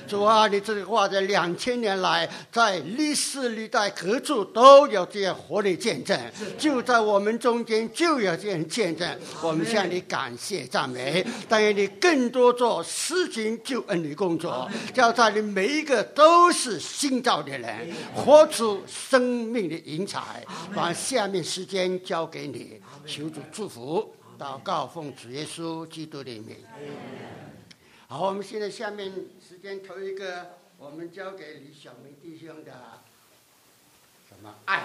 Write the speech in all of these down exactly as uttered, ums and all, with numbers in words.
主啊，你这句话在两千年来，在历史历代各处都有这样活的见证，就在我们中间就有这样见证。我们向你感谢赞美，但愿你更多做施行救恩的工作，叫他的每一个都是新造的人，活出生命的云彩。把下面时间交给你，求主祝福。祷告奉主耶稣基督的名。好，我们现在下面时间头一个，我们交给李小明弟兄的什么爱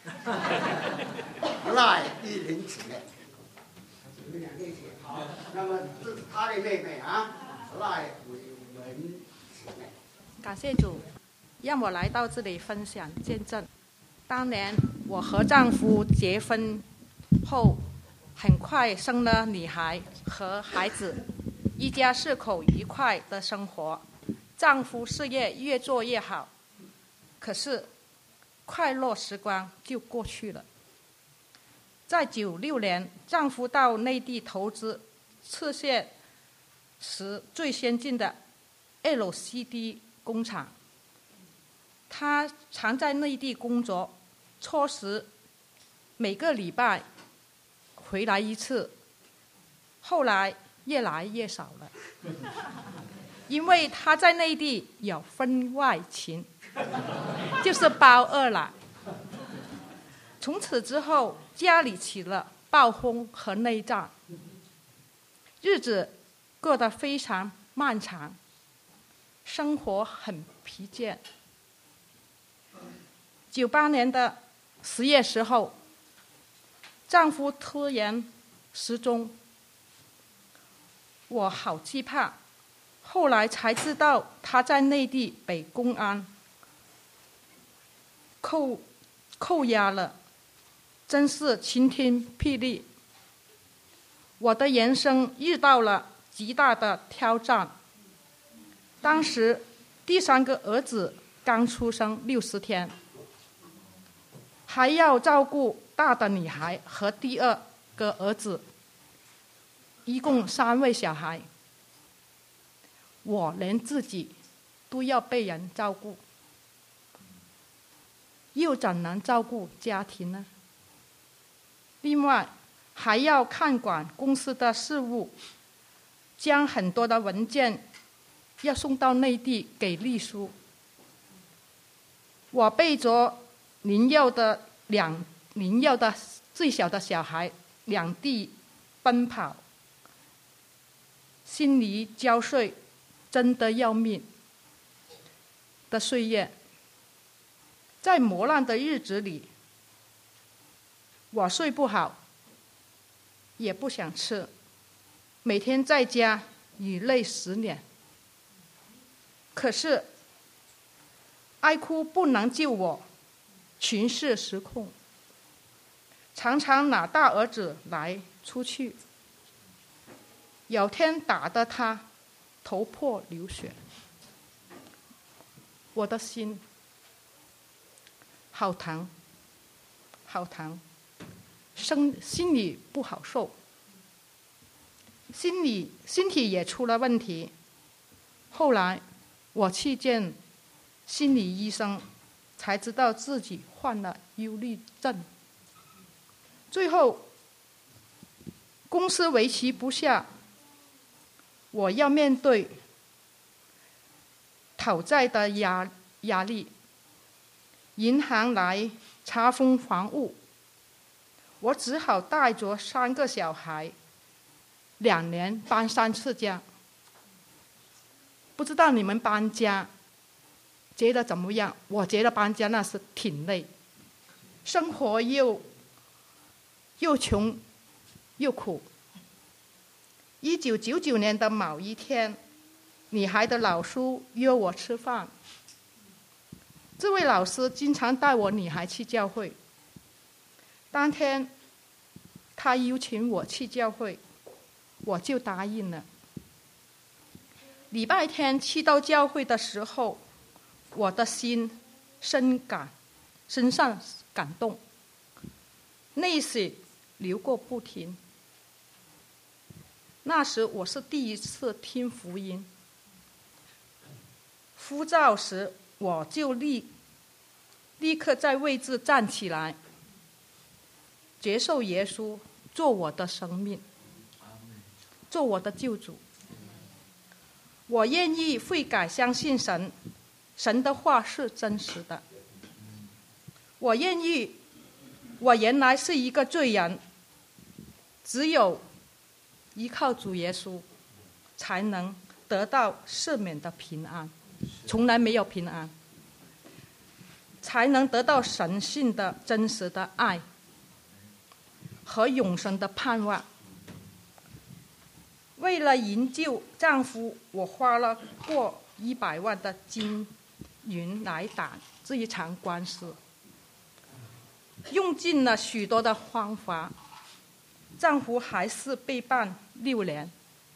赖依林姊妹，你们两个一起好。那么这是他的妹妹啊，赖伟文姊妹。 感谢主，让我来到这里分享见证。当年我和丈夫结婚后，很快生了女孩和孩子，一家四口愉快的生活，丈夫事业越做越好。可是快乐时光就过去了。在九六年，丈夫到内地投资次线时最先进的 L C D 工厂，他常在内地工作，初时每个礼拜回来一次，后来越来越少了，因为他在内地有婚外情，就是包二奶。从此之后，家里起了暴风和内战，日子过得非常漫长，生活很疲倦。九八年的十月十号，丈夫突然失踪，我好惧怕。后来才知道他在内地被公安扣扣押了，真是晴天霹雳。我的人生遇到了极大的挑战。当时第三个儿子刚出生六十天，还要照顾大的女孩和第二个儿子，一共三位小孩。我连自己都要被人照顾，又怎能照顾家庭呢？另外还要看管公司的事务，将很多的文件要送到内地给秘书。我背着年幼的两年幼的最小的小孩两地奔跑，心力交瘁，真的要命的岁月。在磨难的日子里，我睡不好，也不想吃，每天在家以泪洗脸。可是哀哭不能救我，情绪失控，常常拿大儿子来出去，有天打得他头破流血，我的心好疼好疼，身心里不好受，心里身体也出了问题。后来我去见心理医生，才知道自己患了忧郁症。最后公司维持不下，我要面对讨债的压压力，银行来查封房屋，我只好带着三个小孩，两年搬三次家。不知道你们搬家觉得怎么样？我觉得搬家那是挺累，生活又又穷又苦。一九九九年的某一天，女孩的老师约我吃饭。这位老师经常带我女孩去教会。当天他邀请我去教会，我就答应了。礼拜天去到教会的时候，我的心深感深上感动，泪水流过不停。那时我是第一次听福音， 呼召时，我就立立刻在位置站起来，接受耶稣做我的生命，做我的救主。我愿意悔改，相信神，神的话是真实的。我愿意，我原来是一个罪人，只有依靠主耶稣，才能得到赦免的平安，从来没有平安，才能得到神性的真实的爱和永生的盼望。为了营救丈夫，我花了过一百万的金银来打这一场官司，用尽了许多的方法，丈夫还是被判六年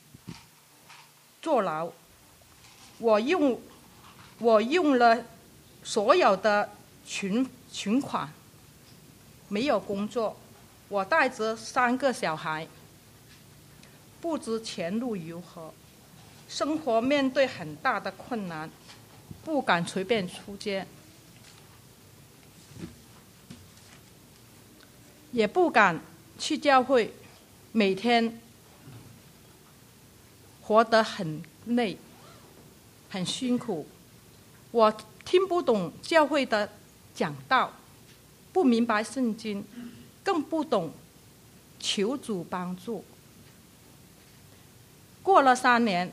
坐牢。我用我用了所有的存存款，没有工作，我带着三个小孩，不知前路如何，生活面对很大的困难，不敢随便出街，也不敢去教会，每天活得很累，很辛苦。我听不懂教会的讲道，不明白圣经，更不懂求主帮助。过了三年，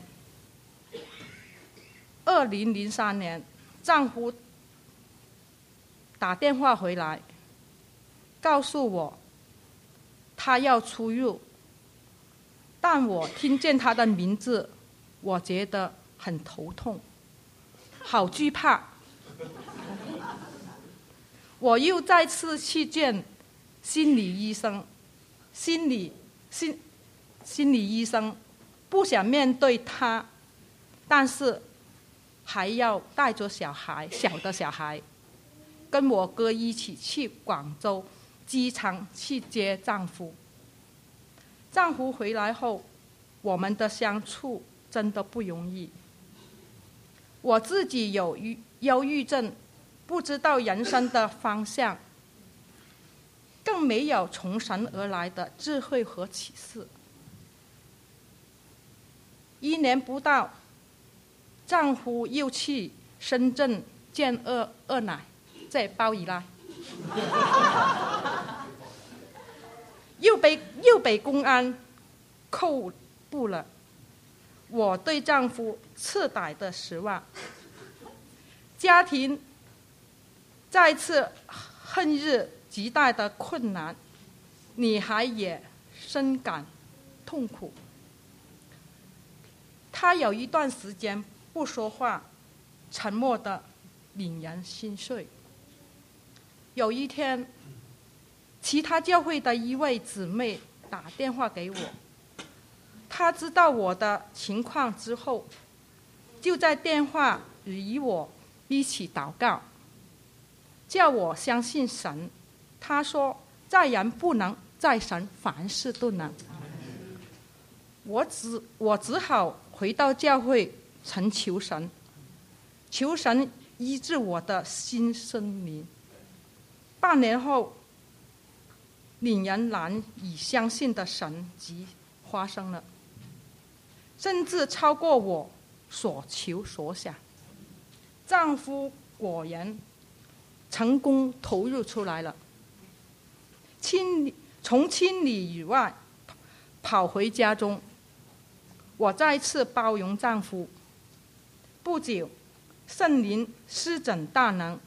二零零三年，丈夫打电话回来，告诉我他要出狱，但我听见他的名字，我觉得很头痛，好惧怕。我又再次去见心理医生，心理心心理医生不想面对他，但是还要带着小孩，小的小孩，跟我哥一起去广州机场去接丈夫。丈夫回来后，我们的相处真的不容易。我自己有忧郁症，不知道人生的方向，更没有从神而来的智慧和启示。一年不到，丈夫又去深圳见二二奶，在包姨奶，又被又被公安扣捕了。我对丈夫彻底的失望，家庭再次陷入极大的困难，女孩也深感痛苦。她有一段时间不说话，沉默的令人心碎。有一天，其他教会的一位姊妹打电话给我，她知道我的情况之后，就在电话与我一起祷告，叫我相信神。她说，在人不能，在神凡事都能。我只我只好回到教会恳求神，求神医治我的心生灵。半年后，令人难以相信的神迹发生了，甚至超过我所求所想。丈夫果然成功投入出来了，清理从清理以外跑回家中。我再次包容丈夫。不久，圣灵施展大能，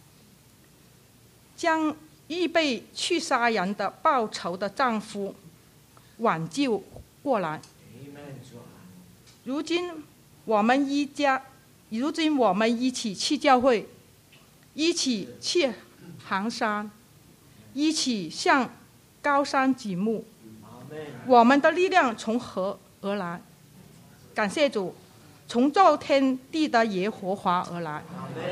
将预备去杀人的报仇的丈夫挽救过来。如今我们一家，如今我们一起去教会，一起去行山，一起向高山举目。我们的力量从何而来？感谢主，从造天地的耶和华而来。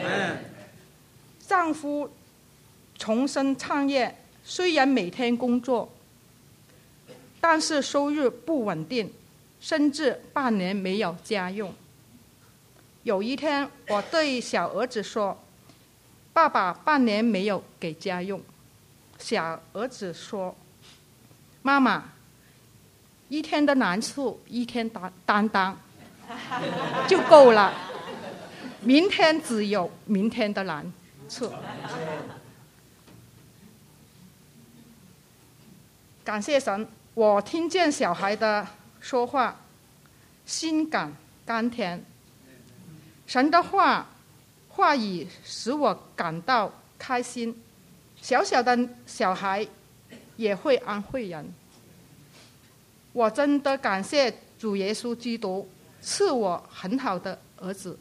丈夫重新创业，虽然每天工作，但是收入不稳定，甚至半年没有家用。 有一天，我对小儿子说：“爸爸半年没有给家用。”小儿子说：“妈妈，一天的难处一天担担当就够了，明天只有明天的难处。”感谢神，我听见小孩的说话，心感甘甜。神的话话语使我感到开心。小小的小孩也会安慰人。我真的感谢主耶稣基督赐我很好的儿子。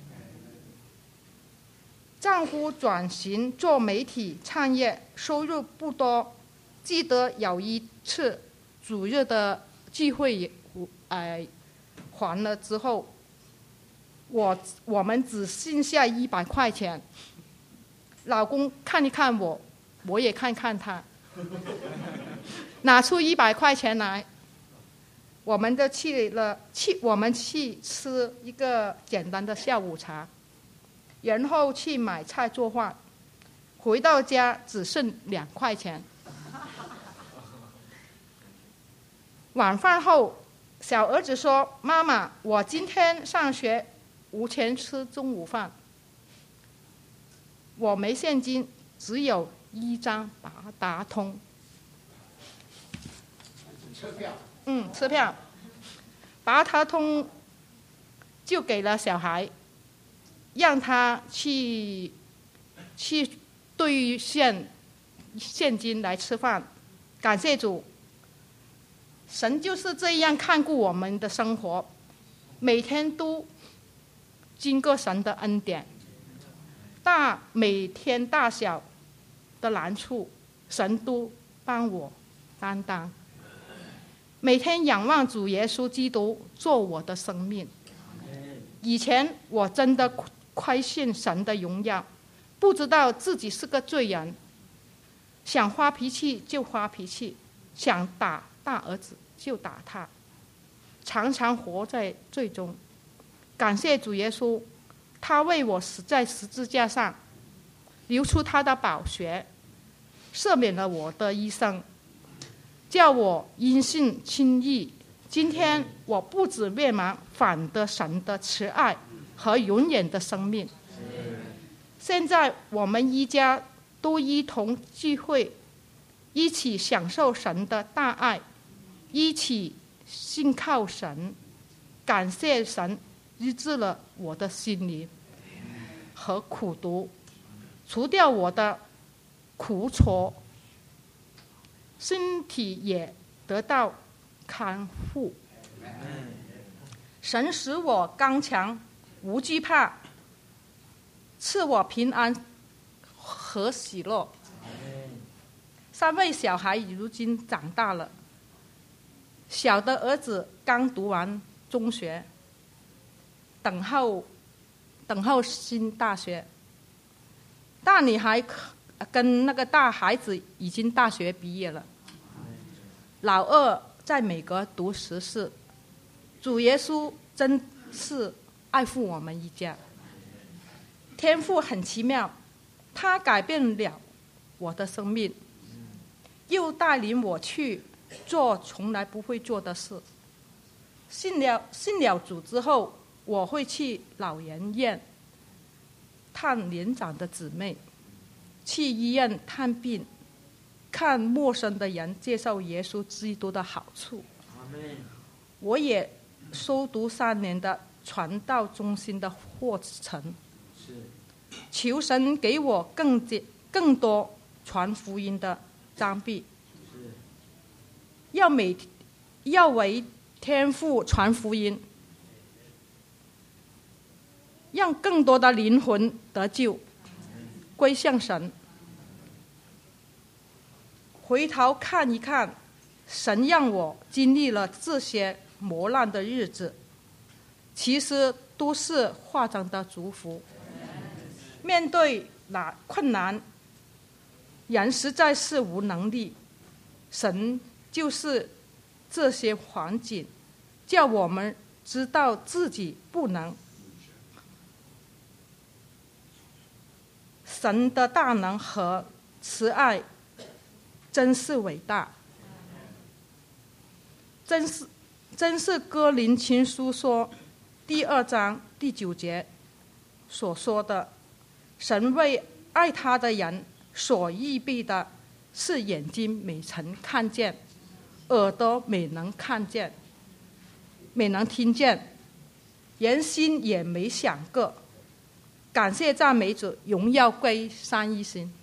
丈夫转型做媒体创业，收入不多。记得有一次主日的聚会，呃，还了之后，我我们只剩下一百块钱。老公看一看我，我也看看他，拿出一百块钱来，我们就去了去我们去吃一个简单的下午茶，然后去买菜做饭，回到家只剩两块钱。晚饭后，小儿子说：“妈妈，我今天上学无钱吃中午饭，我没现金，只有一张八达通。” 车票。 嗯，车票。八达通就给了小孩，让他去去兑现现金来吃饭。感谢主。神就是这样看顾我们的生活，每天都经过神的恩典，大每天大小的难处，神都帮我担当。每天仰望主耶稣基督做我的生命。以前我真的亏欠神的荣耀，不知道自己是个罪人，想发脾气就发脾气，想打大儿子就打他，常常活在罪中。感谢主耶稣，他为我死在十字架上，流出他的宝血，赦免了我的一生，叫我因信称义。今天我不止灭亡，反得神的慈爱和永远的生命。现在我们一家都一同聚会，一起享受神的大爱，一起信靠神。感谢神医治了我的心灵和苦毒，除掉我的苦楚，身体也得到康复。神使我刚强，无惧怕，赐我平安和喜乐。三位小孩如今长大了，小的儿子刚读完中学，等候等候新大学。大女孩跟那个大孩子已经大学毕业了，老二在美国读硕士。主耶稣真是爱护我们一家，天父很奇妙，他改变了我的生命，又带领我去做从来不会做的事。信了信了主之后，我会去老人院探年长的姊妹，去医院探病，看陌生的人介绍耶稣基督的好处。我也修读三年的传道中心的课程，求神给我更更多传福音的装备，要每要为天父传福音，让更多的灵魂得救，归向神。回头看一看，神让我经历了这些磨难的日子，其实都是化妆的祝福。面对那困难，人实在是无能力，神就是这些环境，叫我们知道自己不能， 神的大能和慈爱真是伟大。真是真是哥林前书说第二章第九节所说的，神为爱他的人所预备的是眼睛没曾看见，耳朵没能看见，没能听见，人心也没想过。感谢赞美主，荣耀归三一神。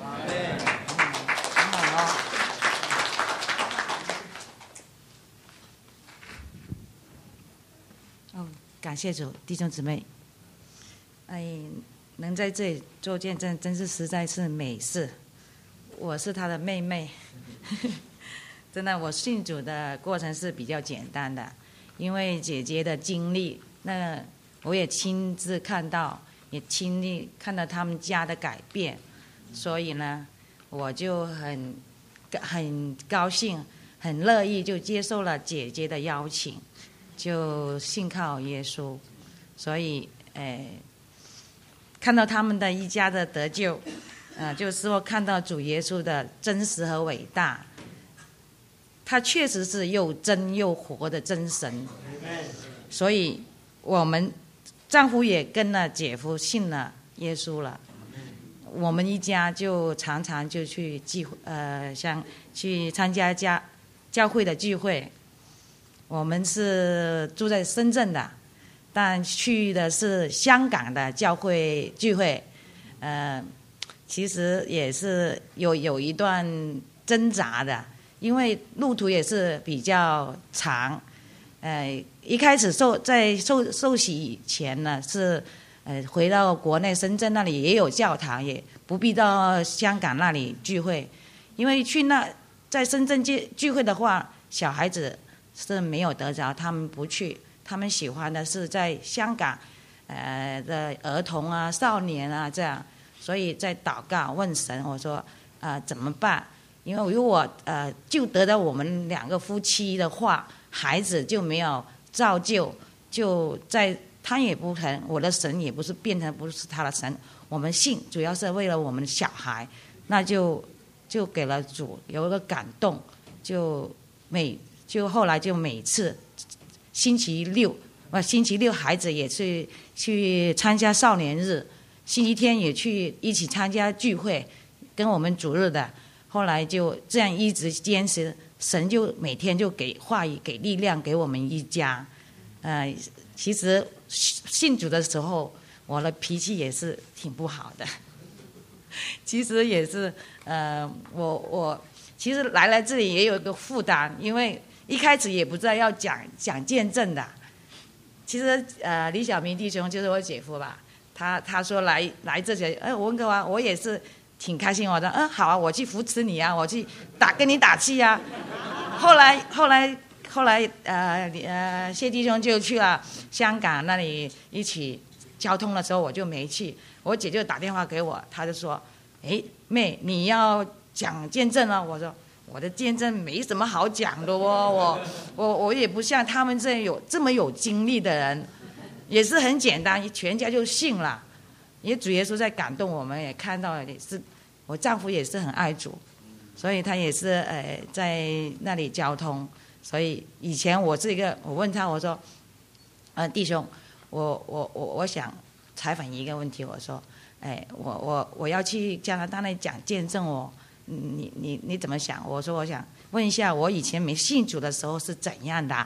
哦，感谢主，弟兄姊妹，哎，能在这里做见证，真是实在是美事。我是他的妹妹，真的，我信主的过程是比较简单的，因为姐姐的经历，那我也亲自看到，也亲历看到他们家的改变，所以呢，我就很很高兴，很乐意就接受了姐姐的邀请，就信靠耶稣，所以呃，看到他们的一家的得救，呃，就是说看到主耶稣的真实和伟大，他确实是又真又活的真神，所以我们丈夫也跟了姐夫信了耶稣了，我们一家就常常就去聚会，呃，像去参加家教会的聚会。我们是住在深圳的，但去的是香港的教会聚会，呃，其实也是有有一段挣扎的，因为路途也是比较长。呃，一开始受在受受洗以前呢，是呃回到国内深圳那里也有教堂，也不必到香港那里聚会，因为去那在深圳聚聚会的话，小孩子是没有得着，他们不去，他们喜欢的是在香港，呃的儿童啊、少年啊这样，所以在祷告问神，我说啊、呃、怎么办？因为如果呃就得到我们两个夫妻的话，孩子就没有造就，就在他也不成，我的神也不是变成不是他的神，我们信主要是为了我们的小孩，那就就给了主有一个感动，就每就后来就每次星期六，呃星期六孩子也去去参加少年日，星期天也去一起参加聚会，跟我们主日的，后来就这样一直坚持，神就每天就给话语给力量给我们一家。呃，其实信主的时候，我的脾气也是挺不好的。其实也是，呃，我我其实来来这里也有一个负担，因为一开始也不知道要讲讲见证的。其实呃，李小明弟兄就是我姐夫吧，他他说来来这里，哎，温哥华，我也是挺开心，我说嗯好啊，我去扶持你啊，我去打跟你打气啊。后来后来后来呃呃谢弟兄就去了香港那里一起交通的时候，我就没去。我姐就打电话给我，她就说：“哎，妹，你要讲见证了。”我说：“我的见证没什么好讲的哦，我我我也不像他们这有这么有经历的人，也是很简单，全家就信了。也主耶稣在感动我们，也看到了，也是我丈夫也是很爱主，所以他也是呃在那里交通。所以以前我是一个，我问他我说，呃弟兄，我我我我想采访一个问题，我说，哎，我我我要去加拿大那里讲见证哦，你你你怎么想？我说我想问一下，我以前没信主的时候是怎样的？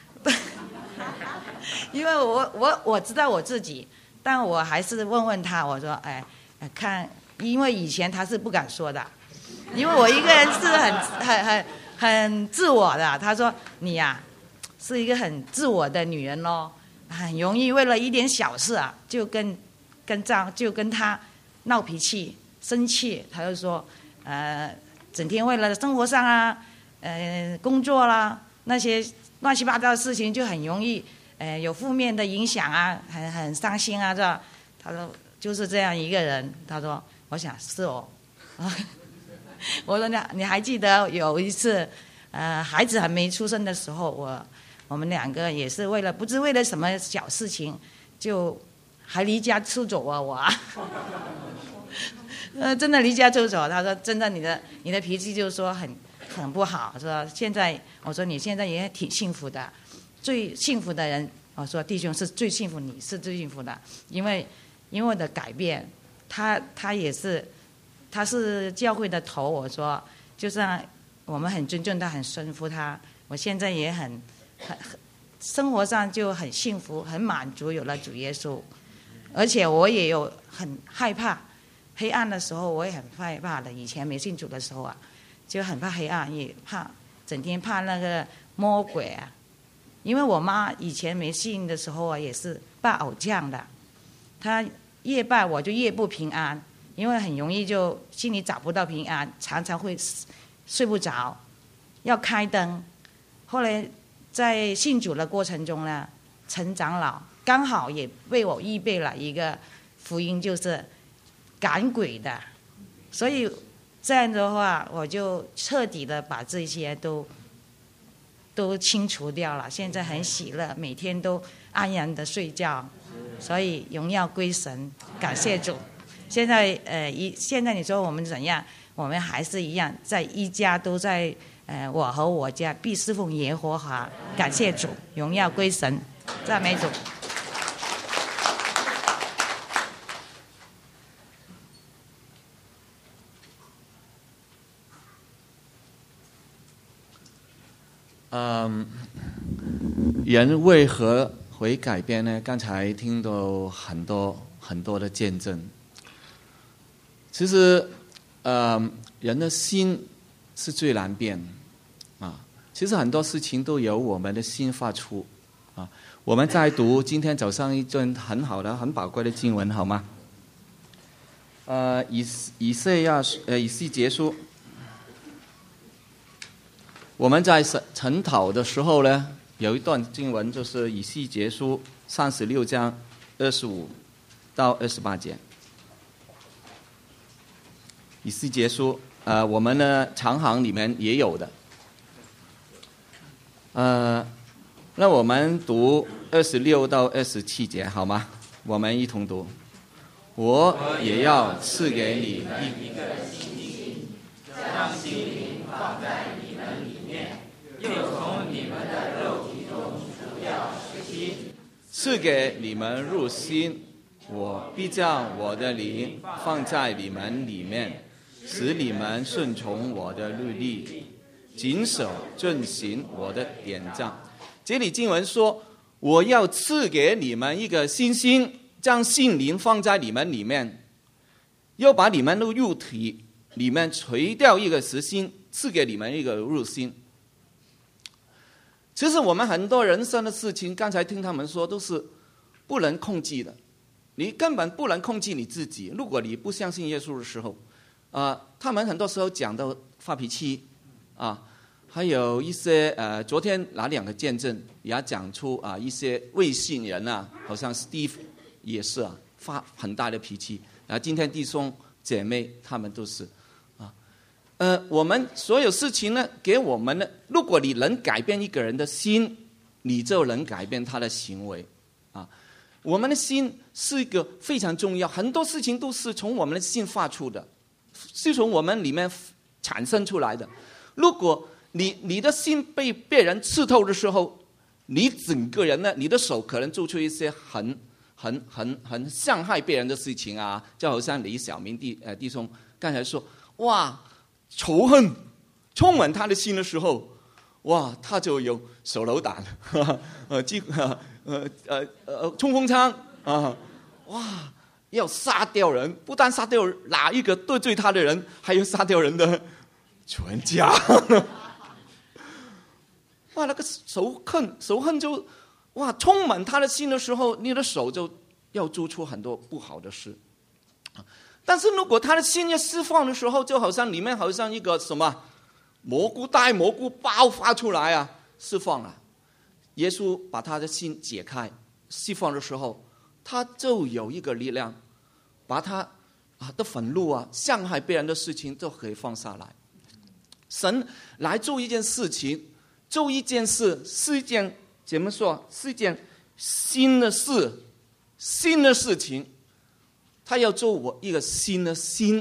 因为我我我知道我自己，但我还是问问他，我说，哎，看，因为以前他是不敢说的，因为我一个人是很很很很自我的。他说你呀、啊，是一个很自我的女人咯，很容易为了一点小事啊，就跟跟丈就跟他闹脾气、生气。他就说，呃，整天为了生活上啊，呃，工作啦那些乱七八糟的事情，就很容易呃有负面的影响啊，很很伤心啊，这样。他说就是这样一个人。他说，我想是哦。我说你你还记得有一次，呃，孩子还没出生的时候，我我们两个也是为了不知为了什么小事情，就还离家出走啊我啊。 呃，真的离家出走。他说真的，你的你的脾气就是说很很不好。说现在我说你现在也挺幸福的，最幸福的人，我说弟兄是最幸福，你是最幸福的，因为因为我的改变，他他也是他是教会的头。我说就像我们很尊重他，很顺服他。我现在也很很生活上就很幸福，很满足，有了主耶稣。而且我也有很害怕黑暗的时候，我也很害怕的。以前没信主的时候啊，就很怕黑暗，也怕整天怕那个魔鬼啊。因为我妈以前没信的时候啊，也是拜偶像的，她越拜我就越不平安，因为很容易就心里找不到平安，常常会睡不着，要开灯。后来在信主的过程中呢，陈长老刚好也为我预备了一个福音，就是赶鬼的，所以这样的话，我就彻底的把这些都都清除掉了。现在很喜乐，每天都安然的睡觉，所以荣耀归神，感谢主。现在呃一现在你说我们怎样？我们还是一样，在一家都在呃我和我家必侍奉耶和华，感谢主，荣耀归神，赞美主。 嗯，人为何会改变呢？刚才听到很多很多的见证。其实，呃，人的心是最难变啊。其实很多事情都由我们的心发出啊。我们在读今天早上一段很好的、很宝贵的经文，好吗？呃，以以赛亚呃以西结书。我们在晨祷的时候呢，有一段经文就是以西结书三十六章二十五到二十八节。以西结书，呃，我们呢长行里面也有的。呃，那我们读二十六到二十七节好吗？我们一同读。我也要赐给你一个新心，将心灵放在你们里面，又从你们的肉体中除掉虚心，赐给你们入心。我必将我的灵放在你们里面，使你们顺从我的律例，谨守遵行我的典章。这里经文说，我要赐给你们一个新心，将心灵放在你们里面，又把你们的肉体里面除掉一个实心，赐给你们一个入心。其实我们很多人生的事情，刚才听他们说都是不能控制的，你根本不能控制你自己。如果你不相信耶稣的时候，呃、他们很多时候讲到发脾气啊，还有一些呃，昨天那两个见证也讲出啊，一些未信人啊，好像 Steve 也是啊，发很大的脾气。啊，今天弟兄姐妹他们都是啊，呃，我们所有事情呢，给我们呢，如果你能改变一个人的心，你就能改变他的行为啊。我们的心是一个非常重要，很多事情都是从我们的心发出的，是从我们里面产生出来的。如果你你的心被别人刺透的时候，你整个人呢，你的手可能做出一些很很很很伤害别人的事情啊，就好像李小明弟呃弟兄刚才说，哇，仇恨充满他的心的时候，哇，他就有手榴弹，呵呵呃机呃呃呃冲锋枪啊，哇，要杀掉人，不但杀掉哪一个得罪他的人，还要杀掉人的全家。哇，那个仇恨仇恨就哇充满他的心的时候，你的手就要做出很多不好的事。但是如果他的心要释放的时候，就好像里面好像一个什么蘑菇大蘑菇爆发出来啊，释放了。耶稣把他的心解开释放的时候，他就有一个力量，把他啊的愤怒啊伤害别人的事情都可以放下来。神来做一件事情，做一件事是一件怎么说？是一件新的事，新的事情。他要做我一个新的心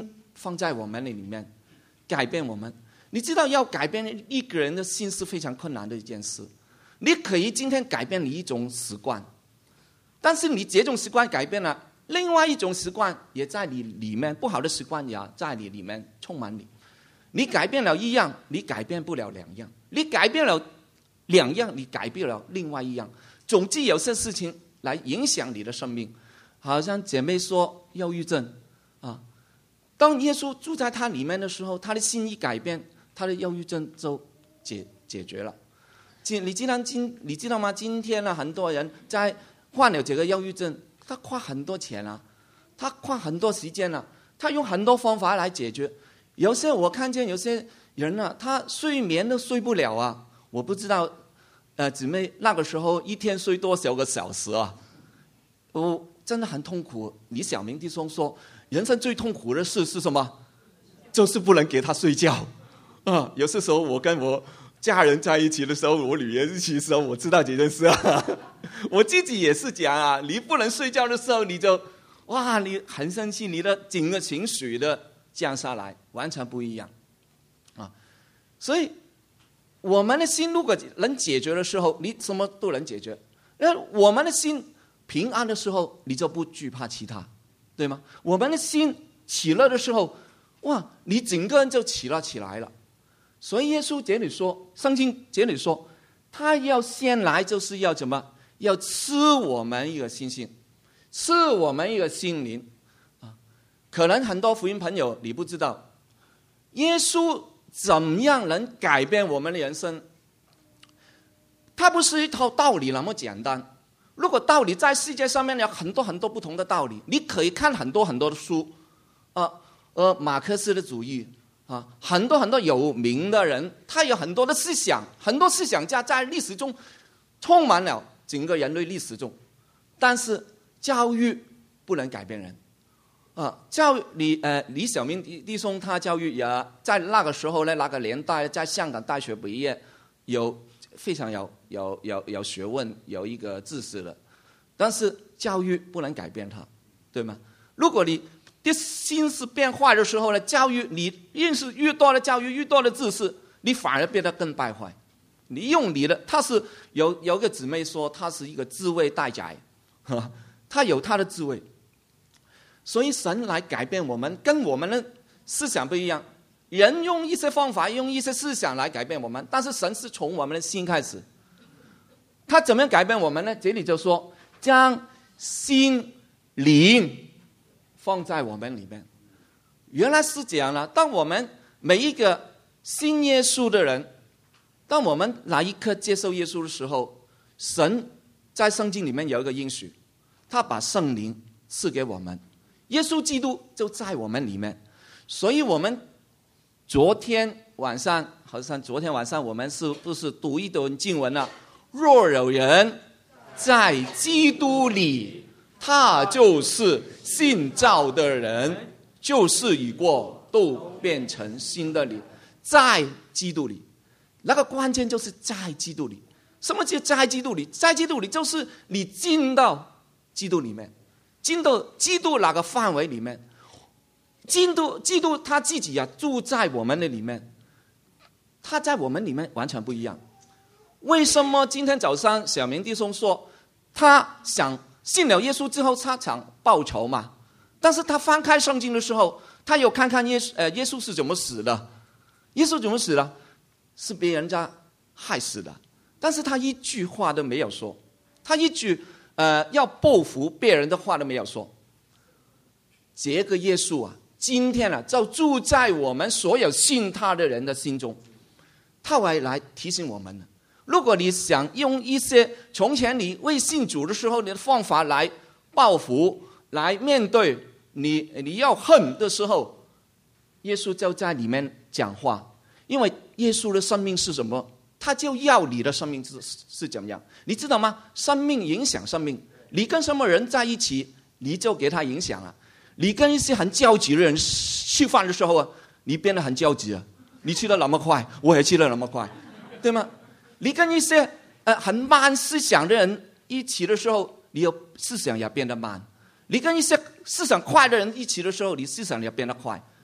放在我们的里面，改变我们。你知道要改变一个人的心是非常困难的一件事。你可以今天改变你一种习惯，但是你这种习惯改变了，另外一种习惯也在你里面，不好的习惯也在你里面充满你。你改变了一样，你改变不了两样；你改变了两样，你改变了另外一样。总之有些事情来影响你的生命，好像姐妹说忧郁症啊，当耶稣住在他里面的时候，他的心一改变，他的忧郁症就解解决了。你知道今你知道吗？今天呢，很多人在患了这个忧郁症，他花很多钱啊，他花很多时间啊，他用很多方法来解决。有些我看见有些人啊，他睡眠都睡不了啊，我不知道，呃，姊妹那个时候一天睡多少个小时啊？我真的很痛苦。李小明弟兄说，人生最痛苦的事是什么？就是不能给他睡觉。啊，有些时候我跟我家人在一起的时候，我女儿一起的时候，我知道这件事啊。我自己也是讲啊，你不能睡觉的时候，你就哇，你很生气，你的整个情绪的降下来，完全不一样啊。所以我们的心如果能解决的时候，你什么都能解决。那我们的心平安的时候，你就不惧怕其他，对吗？我们的心喜乐的时候，哇，你整个人就喜乐起来了。所以耶稣这里说，圣经这里说，他要先来就是要怎么？要赐我们一个信心，赐我们一个心灵啊。可能很多福音朋友你不知道，耶稣怎么样能改变我们的人生？它不是一套道理那么简单。如果道理在世界上面有很多很多不同的道理，你可以看很多很多的书，啊，呃，马克思的主义。啊，很多很多有名的人，他有很多的思想，很多思想家在历史中充满了整个人类历史中。但是教育不能改变人啊！教育李呃李小明弟兄他教育也在那个时候呢，那个年代在香港大学毕业，有非常有有有有学问，有一个知识的。但是教育不能改变他，对吗？如果你的心思变坏的时候呢，教育你认识越多的教育，越多的知识，你反而变得更败坏。你用你的，他是有有个姊妹说，他是一个智慧大宅，他有他的智慧。所以神来改变我们，跟我们的思想不一样。人用一些方法，用一些思想来改变我们，但是神是从我们的心开始。他怎么样改变我们呢？这里就说，将心灵放在我们里面。原来是这样了。当我们每一个信耶稣的人，当我们那一刻接受耶稣的时候，神在圣经里面有一个应许，他把圣灵赐给我们，耶稣基督就在我们里面。所以我们昨天晚上好像昨天晚上我们是不是读一段经文啊？若有人在基督里，他就是信造的人，旧事已过，都变成新的理。在基督里，那个关键就是在基督里。什么叫在基督里？在基督里就是你进到基督里面，进到基督那个范围里面。基督基督他自己啊住在我们的里面，他在我们里面完全不一样。为什么今天早上小明弟兄说他想信了耶稣之后他想报仇嘛？但是他翻开圣经的时候，他有看看耶稣呃耶稣是怎么死的。耶稣怎么死的？是被人家害死的。但是他一句话都没有说，他一句呃要报复别人的话都没有说。这个耶稣啊，今天啊就住在我们所有信他的人的心中，他会来提醒我们的。如果你想用一些从前你未信主的时候你的方法来报复，来面对你你要恨的时候，耶稣就在里面讲话。因为耶稣的生命是什么？他就要你的生命 是, 是怎么样？你知道吗？生命影响生命。你跟什么人在一起，你就给他影响了。你跟一些很焦急的人吃饭的时候啊，你变得很焦急啊，你吃得那么快，我也吃得那么快，对吗？你跟一些呃很慢思想的人一起的时候，你有思想也变得慢。你跟一些思想快的人一起的时候，你思想也变得快。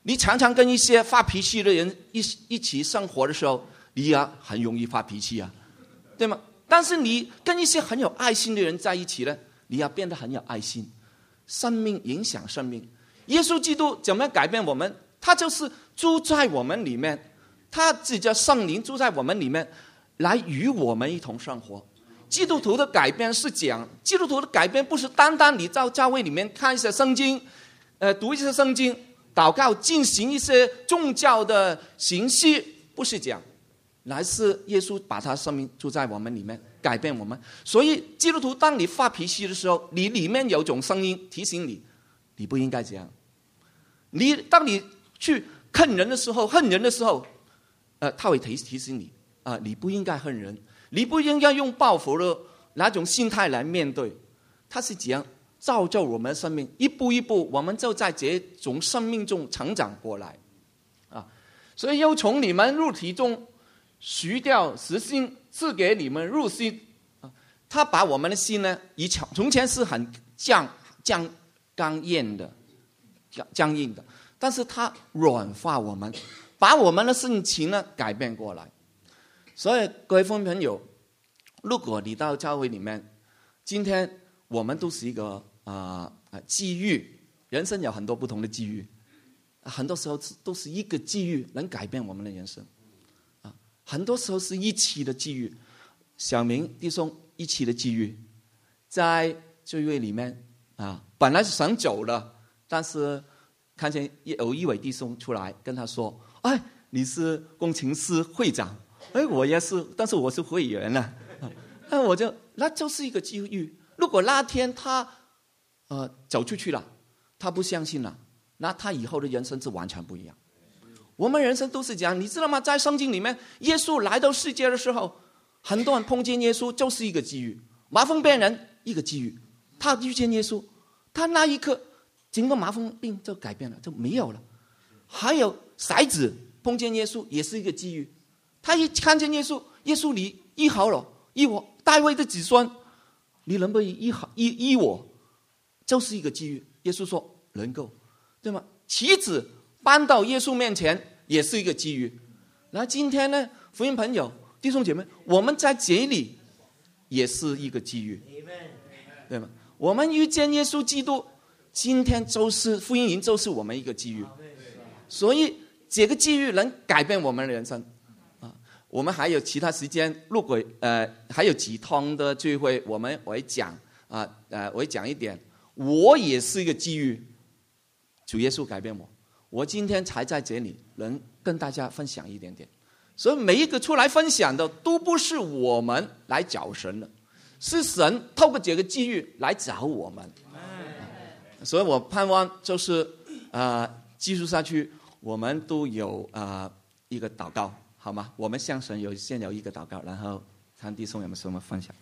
你常常跟一些发脾气的人一一起生活的时候，你也很容易发脾气啊，对吗？但是你跟一些很有爱心的人在一起呢，你要变得很有爱心。生命影响生命，耶稣基督怎么样改变我们？他就是住在我们里面，他指着圣灵住在我们里面，来与我们一同生活。基督徒的改变是讲，基督徒的改变不是单单你在教会里面看一些圣经，呃，读一些圣经，祷告，进行一些宗教的形式，不是讲，乃是耶稣把他生命住在我们里面，改变我们。所以基督徒当你发脾气的时候，你里面有种声音提醒你，你不应该这样。你当你去恨人的时候，恨人的时候，呃，他会提提醒你啊、呃，你不应该恨人，你不应该用报复的那种心态来面对。他是怎样造就我们的生命，一步一步，我们就在这种生命中成长过来啊。所以又从你们肉体中除掉实心，赐给你们入心啊。他把我们的心呢，以前从前是很僵僵刚硬的。僵硬的，但是他软化我们，把我们的性情呢改变过来。所以各位朋友，如果你到教会里面，今天我们都是一个啊、呃、机遇，人生有很多不同的机遇，很多时候都是一个机遇能改变我们的人生啊，很多时候是一起的机遇。小明弟兄一起的机遇，在聚会里面啊，本来是想走了。但是看见有一位弟兄出来跟他说：“哎，你是工程师会长，哎，我也是，但是我是会员呢、啊。”那我就那就是一个机遇。如果那天他呃走出去了，他不相信了，那他以后的人生是完全不一样。我们人生都是这样，你知道吗？在圣经里面，耶稣来到世界的时候，很多人碰见耶稣就是一个机遇。麻风病人一个机遇，他遇见耶稣，他那一刻。整个麻风病就改变了，就没有了。还有骰子碰见耶稣也是一个机遇，他一看见耶稣，耶稣你医好了，医我大卫的子孙，你能不能医好医医我，就是一个机遇。耶稣说能够，对吗？棋子搬到耶稣面前也是一个机遇。那今天呢，福音朋友弟兄姐妹，我们在这里也是一个机遇，对吗？我们遇见耶稣基督。今天就是福音营，就是我们一个机遇，所以这个机遇能改变我们的人生啊。我们还有其他时间，如果呃还有几堂的聚会，我们我会讲啊呃我会讲一点，我也是一个机遇，主耶稣改变我，我今天才在这里能跟大家分享一点点。所以每一个出来分享的都不是我们来找神的，是神透过这个机遇来找我们。所以我盼望就是啊、呃，继续下去，我们都有啊、呃、一个祷告，好吗？我们向神有先有一个祷告，然后看弟兄有没有什么分享。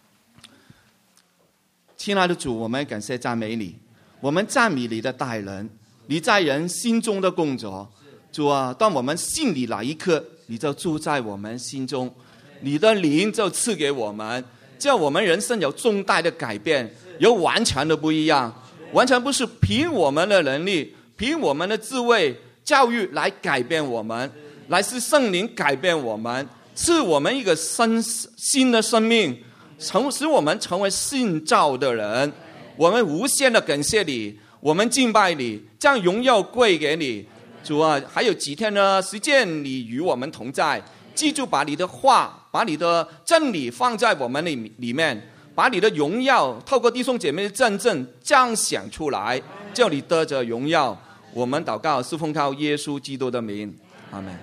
亲爱的主，我们感谢赞美你，我们赞美你的大人，你在人心中的工作。主啊，当我们信你那一刻，你就住在我们心中，你的灵就赐给我们，叫我们人生有重大的改变，有完全的不一样。完全不是凭我们的能力，凭我们的智慧教育来改变我们，来是圣灵改变我们，赐我们一个新新的生命，成使我们成为新造的人。我们无限的感谢你，我们敬拜你，将荣耀归给你。主啊，还有几天的时间，你与我们同在，记住把你的话，把你的真理放在我们里里面。把你的荣耀透过弟兄姐妹的见证彰显出来，叫你得着荣耀。我们祷告是奉靠耶稣基督的名，阿们。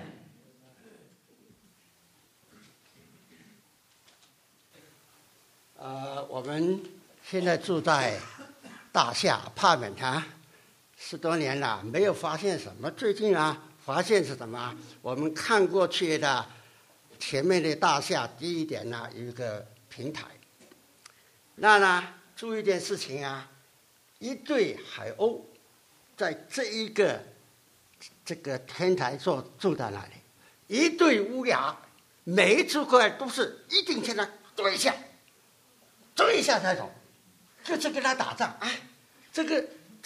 呃，我们现在住在大厦帕本啊，十多年了，没有发现什么。最近啊，发现是什么？我们看过去的前面的大厦第一点呢，有一个平台。那呢，注意一件事情啊，一对海鸥在这一个这个天台座住在那里，一对乌鸦，每一只过来都是一定现在追一下，追一下才走，就是跟他打仗。哎，这个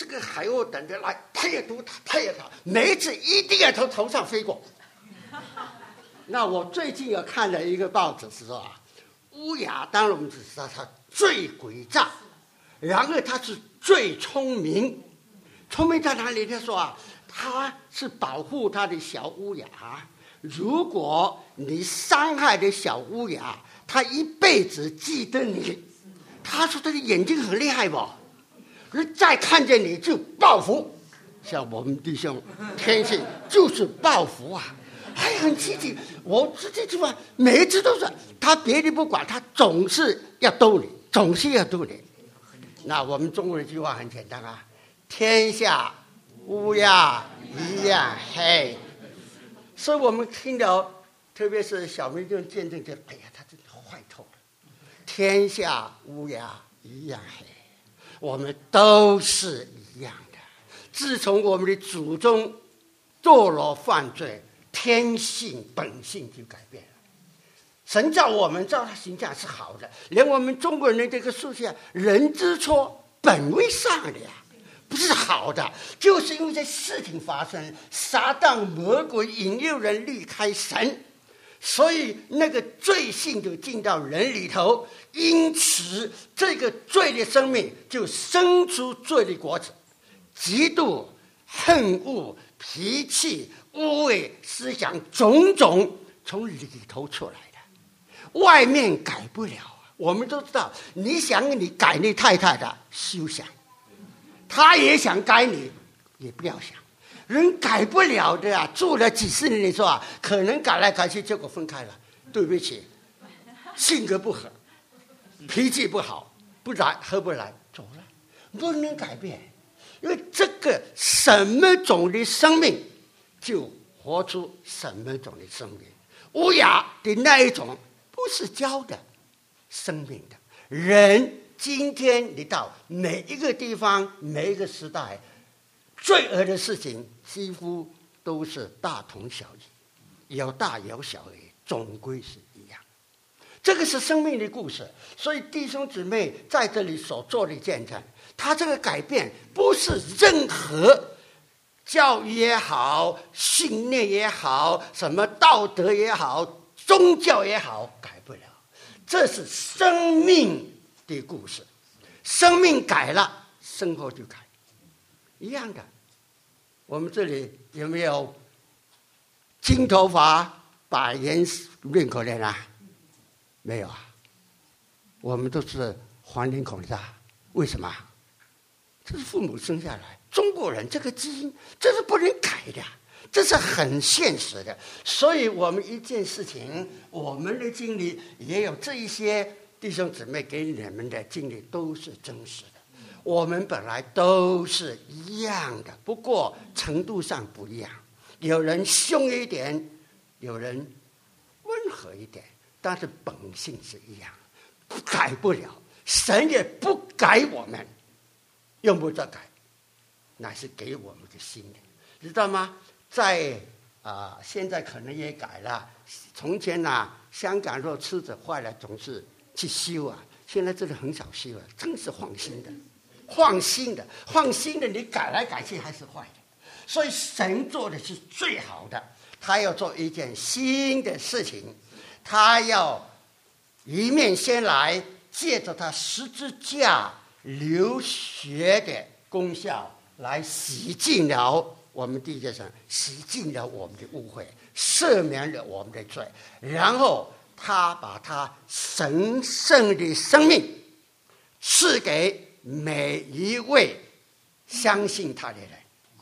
这个海鸥等着来，它也毒它，它也逃，每一次一定要从头上飞过。那我最近有看了一个报纸是说啊，乌鸦当然我们只知道它最诡诈，然而它是最聪明。聪明在哪里？他说啊，它是保护它的小乌鸦。如果你伤害的小乌鸦，它一辈子记得你。他说他的眼睛很厉害吧，而再看见你就报复。像我们弟兄天性就是报复啊，还很积极。我这这句话每一次都是他别的不管，他总是要逗你，总是要逗你。那我们中国的一句话很简单啊，天下乌鸦一样黑。所以我们听到，特别是小民众见证者，哎呀，他真的坏透了。天下乌鸦一样黑，我们都是一样的。自从我们的祖宗堕落犯罪，天性本性就改变了。神造我们，造他形象是好的，连我们中国人的这个书写，人之初本为善的呀，不是好的，就是因为这事情发生，撒旦魔鬼引诱人离开神，所以那个罪性就进到人里头，因此这个罪的生命就生出罪的果子，嫉妒、恨恶、脾气、污秽思想，种种从里头出来的，外面改不了。我们都知道，你想你改你太太的休想，他也想改你，也不要想。人改不了的啊，住了几十年，你说啊，可能改来改去，结果分开了。对不起，性格不合，脾气不好，不来合不来，走了，不能改变。因为这个什么种的生命，就活出什么种的生命。乌鸦的那一种不是教的生命的人，今天你到每一个地方，每一个时代，罪恶的事情几乎都是大同小异，有大有小而已，总归是一样。这个是生命的故事，所以弟兄姊妹在这里所做的见证，他这个改变不是任何教育也好，信念也好，什么道德也好，宗教也好，改不了。这是生命的故事，生命改了，生活就改，一样的。我们这里有没有金头发白人面孔的人？没有啊，我们都是黄脸孔的。为什么？这是父母生下来，中国人这个基因这是不能改的，这是很现实的。所以我们一件事情，我们的经历也有这一些弟兄姊妹给你们的经历都是真实的。我们本来都是一样的，不过程度上不一样，有人凶一点，有人温和一点，但是本性是一样，改不了，神也不改我们，用不着改，乃是给我们的新的，知道吗？在啊、呃，现在可能也改了。从前啊，香港若车子坏了，总是去修啊，现在这里很少修了，真是换新的。换新的，换新的，你改来改去还是坏的。所以神做的是最好的，他要做一件新的事情，他要一面先来借着他十字架流血的功效来洗净了我们地界上，洗净了我们的污秽，赦免了我们的罪，然后他把他神圣的生命赐给每一位相信他的人。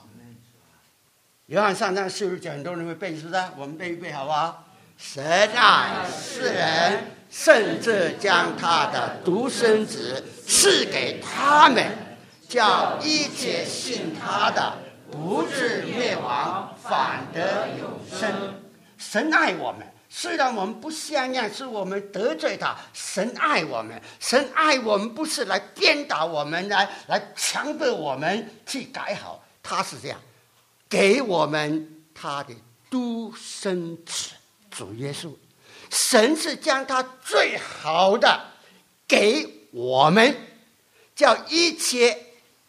约翰三章四十节，很多人会背，是不是？我们背一背好不好？神爱世人，甚至将他的独生子赐给他们，叫一切信他的不至灭亡，反得永生。神爱我们，虽然我们不像样，是我们得罪他，神爱我们，神爱我们不是来鞭打我们，来来强迫我们去改好，他是这样给我们他的独生子主耶稣。神是将他最好的给我们，叫一切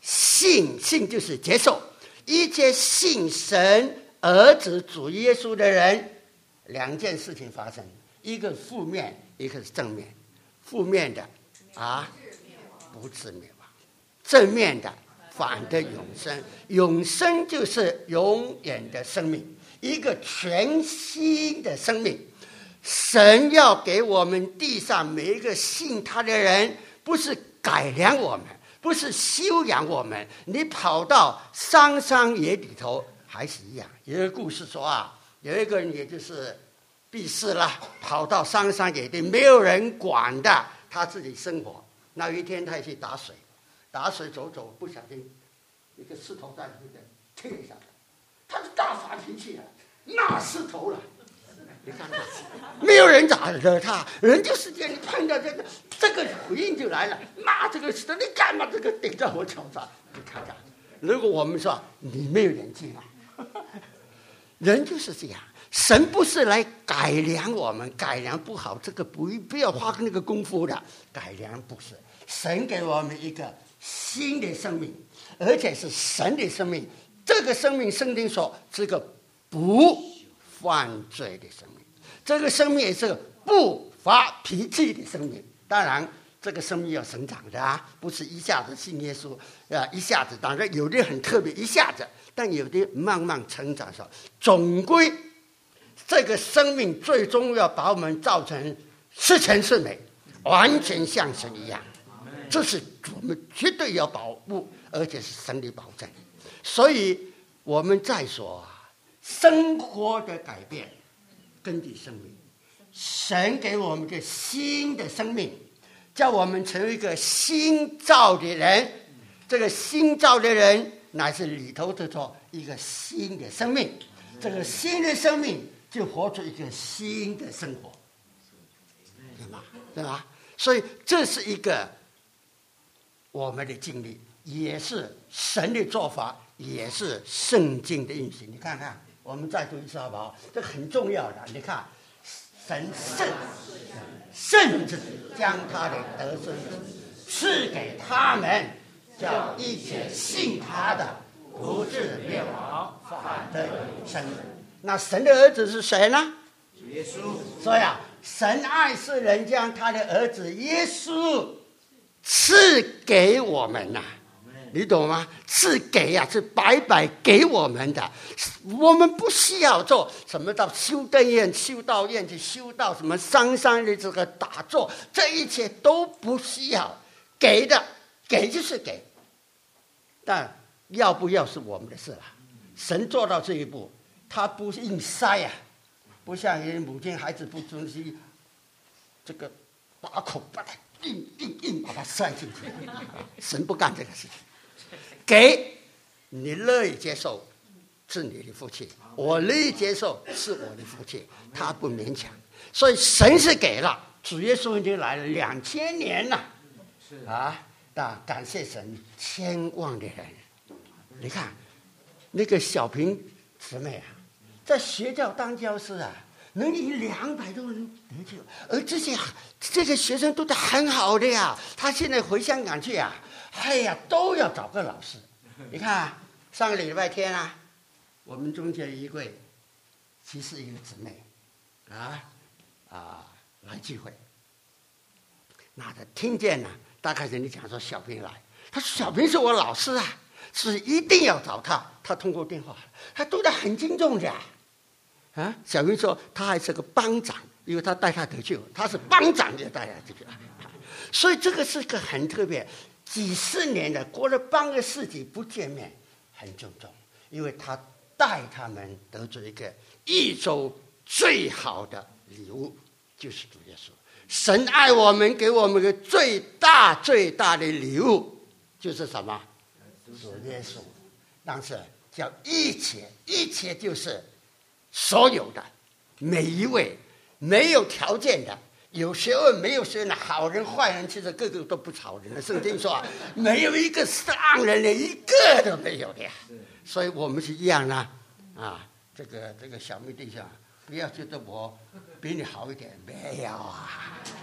信，信就是接受。一切信神儿子主耶稣的人，两件事情发生，一个负面，一个是正面。负面的啊，不致灭亡；正面的反得永生。永生就是永远的生命，一个全新的生命。神要给我们地上每一个信他的人，不是改良我们，不是修养我们。你跑到山山野里头还是一样。有一个故事说啊，有一个人也就是避世了，跑到山山野地，没有人管的，他自己生活。那有一天他去打水，打水走走，不小心一个石头在那边踢下来，他就大发脾气了，骂石头了。你看看，没有人咋惹他，人就是这样，你碰到这个这个回应就来了，骂这个石头，你干嘛这个顶在我脚上？你看看，如果我们说你没有人进来，人就是这样。神不是来改良我们，改良不好，这个不不要花那个功夫的。改良不是，神给我们一个新的生命，而且是神的生命。这个生命，圣经说是个不犯罪的生命，这个生命也是个不发脾气的生命。当然，这个生命要成长的啊，不是一下子信耶稣啊，一下子。当然有的很特别，一下子，但有的慢慢成长的时候，总归。这个生命最终要把我们造成是全是美，完全像神一样，这是我们绝对要保护，而且是神的保证。所以我们再说生活的改变根据生命，神给我们一个新的生命，叫我们成为一个新造的人。这个新造的人乃是里头的说一个新的生命，这个新的生命就活出一个新的生活，对吗？对吧？所以这是一个我们的经历，也是神的做法，也是圣经的运行。你看看，我们再读一次好不好？这很重要的。你看，神甚甚至将他的得胜赐给他们，叫一切信他的不至灭亡，反得永生。那神的儿子是谁呢？耶稣。所以啊，神爱世人，将他的儿子耶稣赐给我们呐、啊，你懂吗？赐给呀、啊，是白白给我们的。我们不需要做什么到修道院、修道院去修道什么山上的这个打坐，这一切都不需要。给的给就是给，但要不要是我们的事了。神做到这一步。他不硬塞呀、啊，不像人母亲孩子不珍惜，这个把口把它硬硬硬把它塞进去。神不干这个事情，给你乐意接受是你的福气，我乐意接受是我的福气，他不勉强。所以神是给了，主耶稣已经来了两千年了，啊，那感谢神，千万的人，你看那个小平姊妹啊。在学校当教师啊，能有两百多人得救，而这些这些学生都是很好的呀。他现在回香港去啊，哎呀，都要找个老师。你看、啊，上个礼拜天啊，我们中间一位，其实一个姊妹，啊啊来聚会，那他听见了，大概人家讲说小平来，他说小平是我老师啊。是一定要找他，他通过电话，他读得很敬重的啊。小平说他还是个帮长，因为他带他得救，他是帮长就带他得救，所以这个是个很特别。几十年的过了半个世纪不见面，很郑重，因为他带他们得出一个一周最好的礼物，就是主耶稣。神爱我们，给我们个最大最大的礼物，就是什么？主耶稣，当时叫一切，一切就是所有的，每一位没有条件的，有学问没有学问的，好人坏人，其实个个都不是好人的。圣经说、啊，没有一个是恶人的，一个都没有的呀。所以我们是一样呢，啊，这个这个小妹弟兄，不要觉得我比你好一点，没有啊，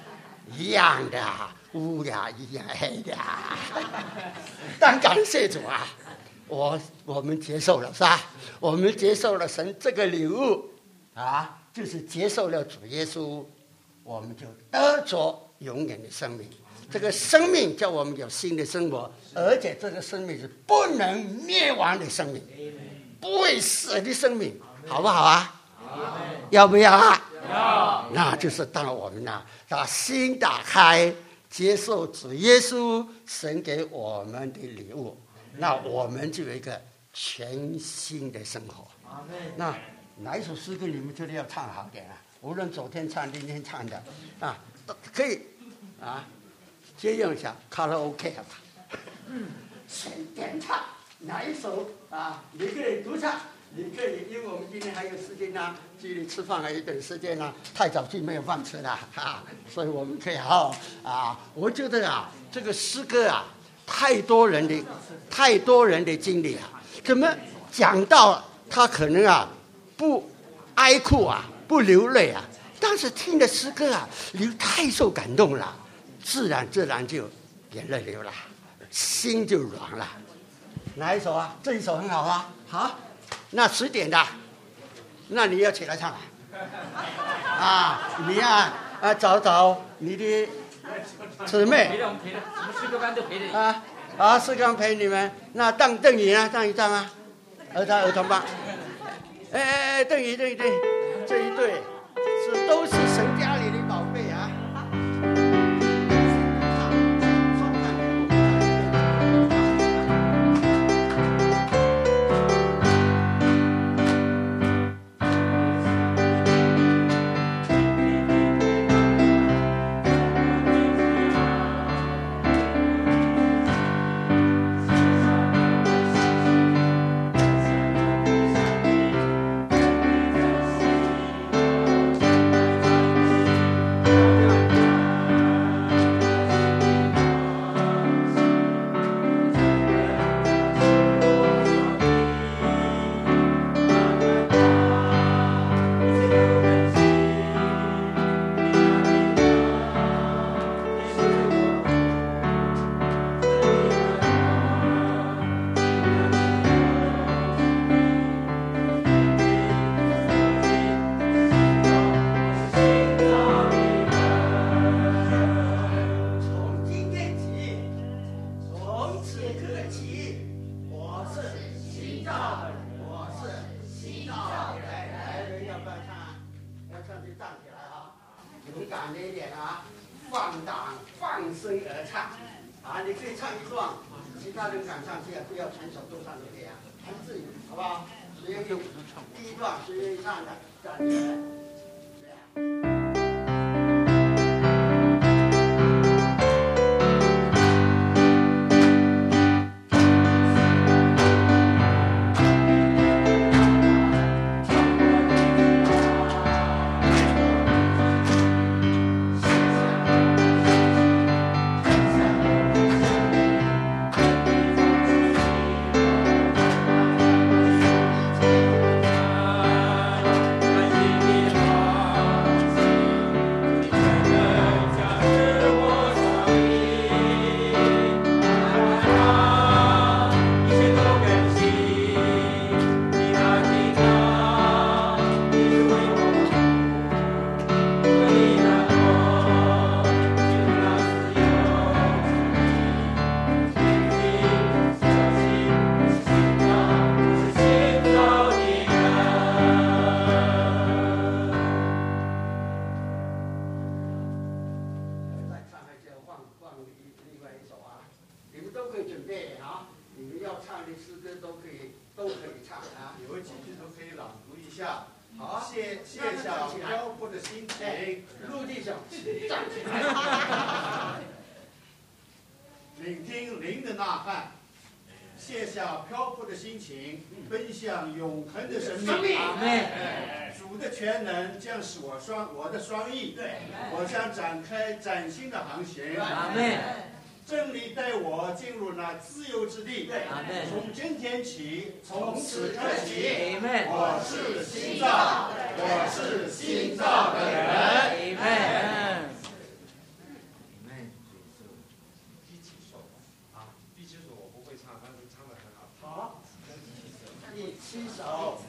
一样的，乌呀一样黑的。但感谢主啊，我我们接受了是吧？我们接受了神这个礼物啊，就是接受了主耶稣，我们就得着永远的生命。这个生命叫我们有新的生活，而且这个生命是不能灭亡的生命，不会死的生命，好不好啊？要不要啊？要。那就是当我们呢，把心打开，接受主耶稣神给我们的礼物，那我们就有一个全新的生活。那哪一首诗歌你们觉得要唱好点啊？无论昨天唱、今天唱的啊，都可以啊。借用一下卡拉 OK 好吧？嗯，随便唱哪一首啊？你可以独唱，你可以，因为我们今天还有时间呢、啊，距离吃饭还有一点时间呢、啊，太早就没有饭吃了啊，所以我们可以好好啊。我觉得啊，这个诗歌啊，太多人的太多人的经历啊，怎么讲到他可能啊不哀哭啊，不流泪啊，但是听的诗歌啊，你太受感动了。自然自然就眼泪流了，心就软了。哪一首啊？这一首很好啊。好，那十点的，那你要起来唱了。啊，你呀啊找找你的姊妹。我们陪的，我们诗歌班都陪的。啊啊，诗歌陪你们。那邓邓宇呢？邓宇唱啊，儿童儿童班。哎哎哎，邓宇邓宇对，这一对是都是神家里的宝贝啊。 聆听灵的呐喊，卸下漂泊的心情，奔向永恒的生命。阿们。主的全能将使我双我的双翼，我将展开崭新的航行。阿们。真理带我进入那自由之地。阿们。从今天起，从此刻起，我是新造，我是新造的人。阿们。 洗手。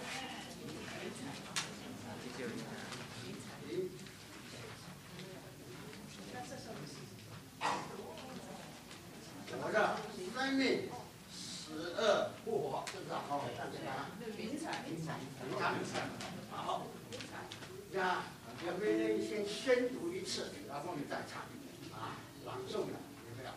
我的生命十二不惑，是不是？好，站起来。名产，名产，名产。好，这样有没有人先宣读一次，然后我们再唱啊，朗诵的有没有？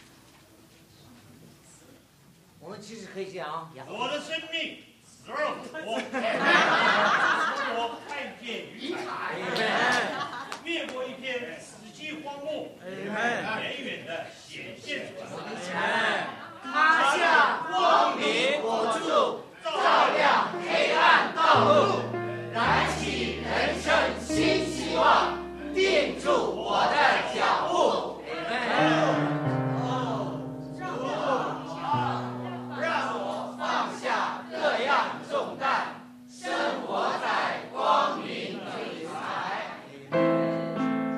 我们其实可以这样啊。 我的生命十二火，我看见云彩，越过一片死寂荒漠，远远的显现出来。 他向光明火柱，照亮黑暗道路，燃起人生新希望，定住我的脚步。让我放下各样重担，生活在光明里才。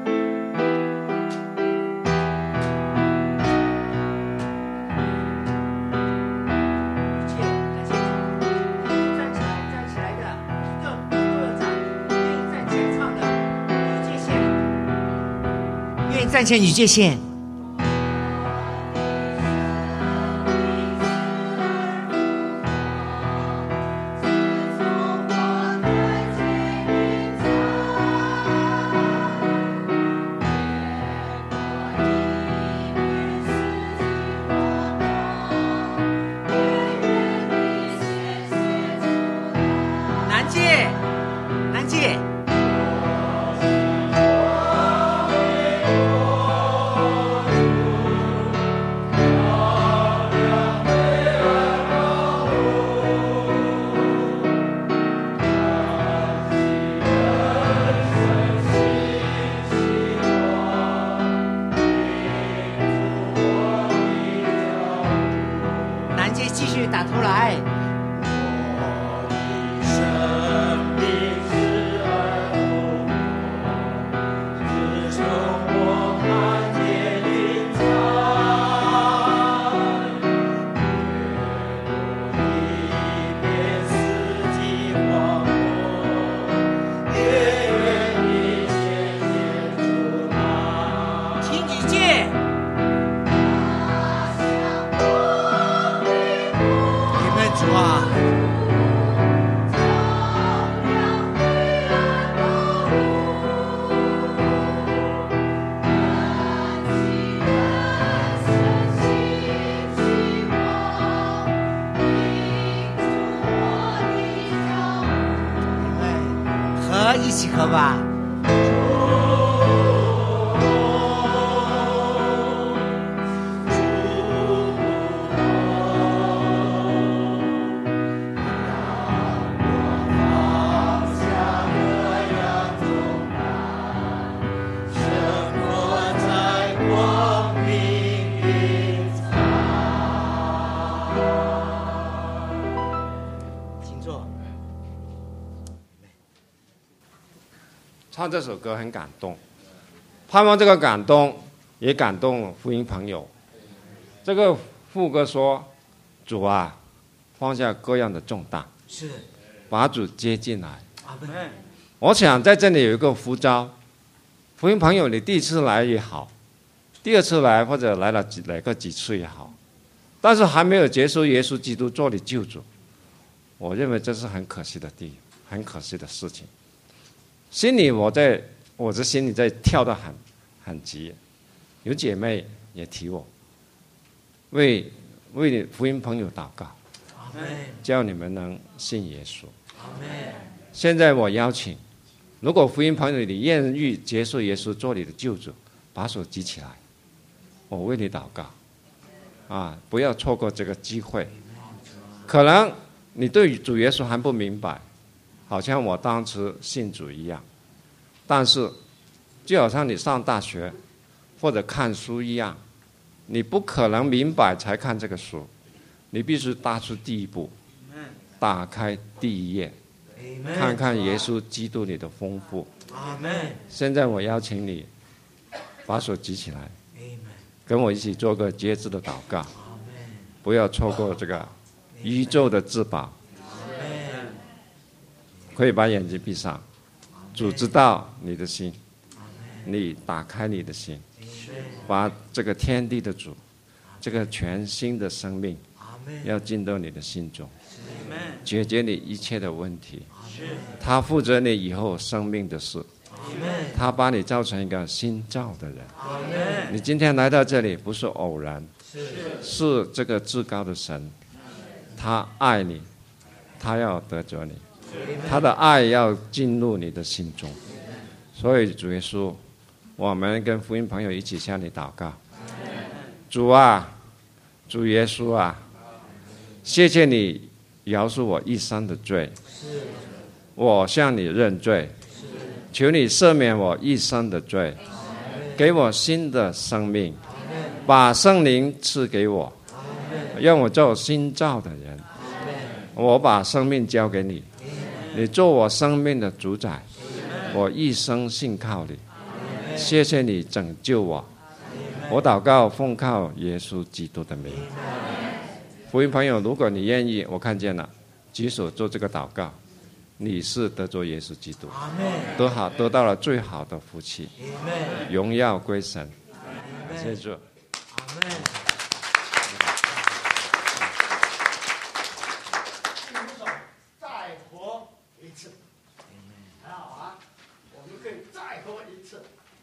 站前与界限。南界，南界。继续打出来。一起喝吧。 唱这首歌很感动，盼望这个感动也感动福音朋友。这个副歌说：“主啊，放下各样的重担， 是把主接进来。” 阿们。 我想在这里有一个呼召，福音朋友，你第一次来也好，第二次来或者来了几来个几次也好，但是还没有接受耶稣基督做你救主，我认为这是很可惜的地，很可惜的事情。心里我在，我的心里在跳得很很急，有姐妹也提我，为为你福音朋友祷告，叫你们能信耶稣。现在我邀请，如果福音朋友你愿意接受耶稣做你的救主，把手举起来，我为你祷告，啊，不要错过这个机会。可能你对主耶稣还不明白，好像我当时信主一样，但是就好像你上大学或者看书一样，你不可能明白才看这个书，你必须踏出第一步，打开第一页，看看耶稣基督你的丰富。现在我邀请你把手举起来，跟我一起做个节制的祷告，不要错过这个宇宙的至宝， 可以把眼睛闭上。主知道你的心，你打开你的心，把这个天地的主，这个全新的生命要进到你的心中，解决你一切的问题。他负责你以后生命的事，他把你造成一个新造的人。你今天来到这里不是偶然，是这个至高的神，他爱你，他要得着你，他的爱要进入你的心中。所以主耶稣，我们跟福音朋友一起向你祷告。主啊，主耶稣啊，谢谢你饶恕我一生的罪，我向你认罪，求你赦免我一生的罪，给我新的生命，把圣灵赐给我，让我做新造的人。我把生命交给你，你做我生命的主宰，我一生信靠你。谢谢你拯救我，我祷告奉靠耶稣基督的名。福音朋友，如果你愿意，我看见了，举手做这个祷告，你是得着耶稣基督，得好得到了最好的福气，荣耀归神。谢谢主。 再活一次，很好啊，我们可以再活一次。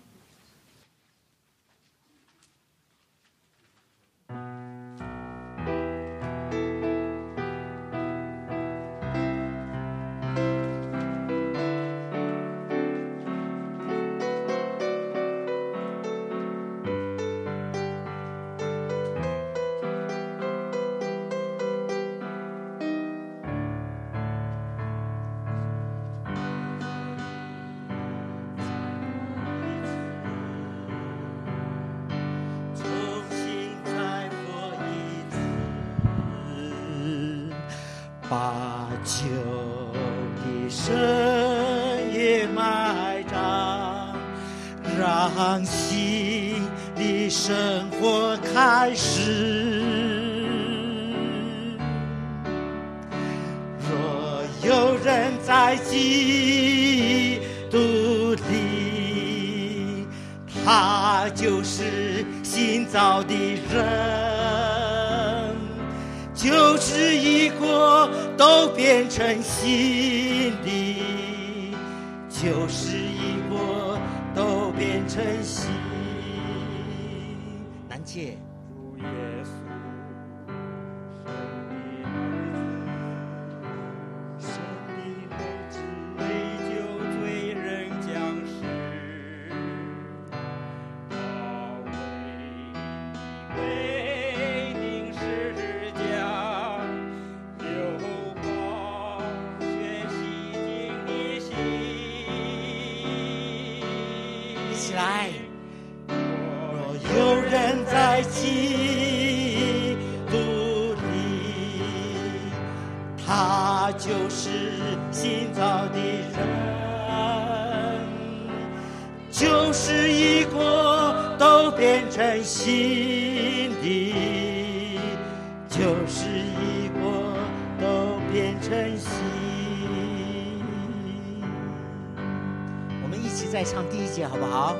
把旧的生也埋葬，让新的生活开始。若有人在基督里，他就是新造的人，旧事已过，都变成新的；旧事已过，都变成新。难解。主耶稣，神的儿子，为救罪人降世，他为为定十架。来，若有人在基督里，他就是新造的人，旧事已过，都变成新的；旧事已过，都变成新。我们一起再唱第一节好不好？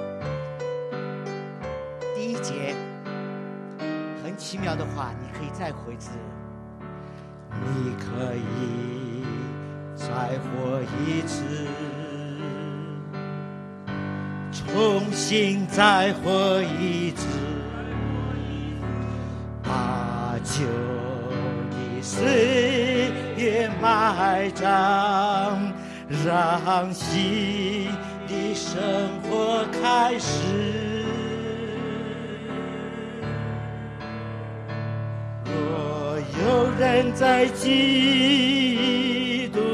第一节很奇妙的话，你可以再回字，你可以再活一次，重新再活一次，把旧的岁月埋葬，让新的生活开始。若有人在基督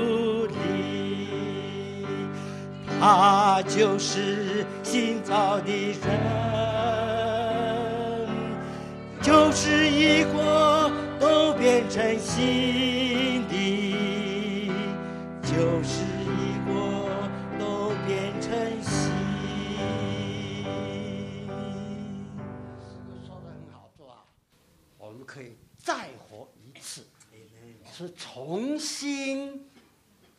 里，他就是新造的人，旧事已过，都变成新的；旧事已过，都变成新。 说得很好，是吧？我们可以再活一次，是重新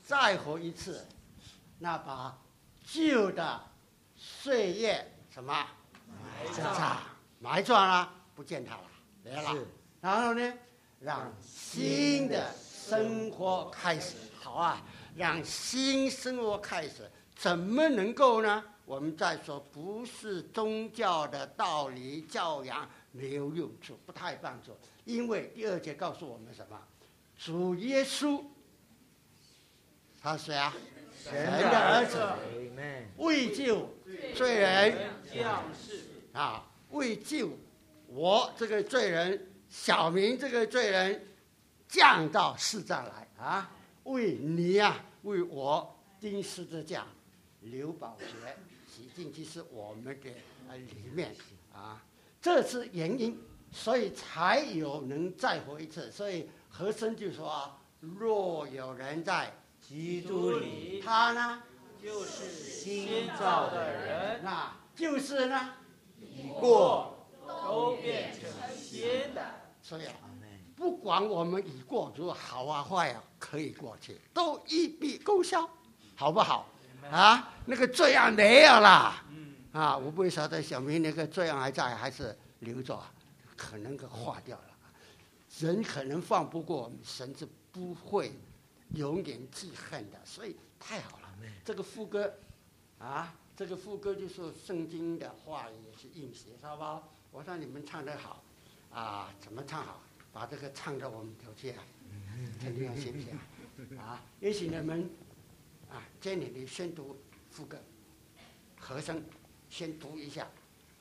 再活一次，那把旧的岁月什么埋葬，埋葬了，不见它了，没了。然后呢，让新的生活开始。好啊，让新生活开始，怎么能够呢？我们再说，不是宗教的道理教养没有用处，不太帮助。因为第二节告诉我们什么？主耶稣，他是谁啊？神的儿子，为救罪人啊，为救我这个罪人，小明这个罪人，降到世上来啊，为你啊，为我钉十字架，流宝血，洗净其实我们的呃里面啊，这是原因，所以才有能再活一次。所以和珅就说啊，若有人在基督里， 他呢就是新造的人， 那就是呢已过都变成新的。 所以啊，不管我们已过如好啊坏啊，可以过去，都一笔勾销，好不好？啊，那个罪案没有啦。啊，我不晓得小明那个罪案还在还是留着，可能给化掉了。人可能放不过，神是不会永远记恨的，所以太好了。这个副歌啊，这个副歌就是圣经的话语也是应写，好不好？我让你们唱得好啊，怎么唱好？把这个唱到我们头去啊，肯定要信不信啊？也许你们啊，建议你先读副歌，和声先读一下。